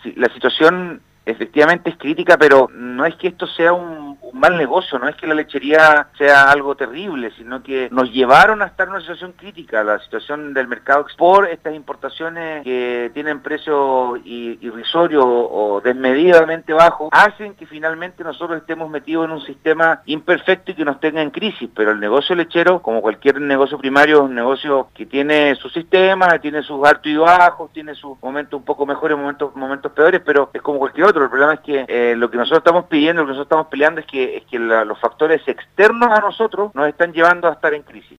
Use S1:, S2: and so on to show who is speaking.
S1: Sí, la situación efectivamente es crítica, pero no es que esto sea un mal negocio, no es que la lechería sea algo terrible, sino que nos llevaron a estar en una situación crítica, la situación del mercado por estas importaciones que tienen precios irrisorios o desmedidamente bajos, hacen que finalmente nosotros estemos metidos en un sistema imperfecto y que nos tenga en crisis, pero el negocio lechero, como cualquier negocio primario, es un negocio que tiene su sistema, tiene sus altos y bajos, tiene sus momentos un poco mejores, momentos peores, pero es como cualquier otro. El problema es que lo que nosotros estamos pidiendo, lo que nosotros estamos peleando es que los factores externos a nosotros nos están llevando a estar en crisis.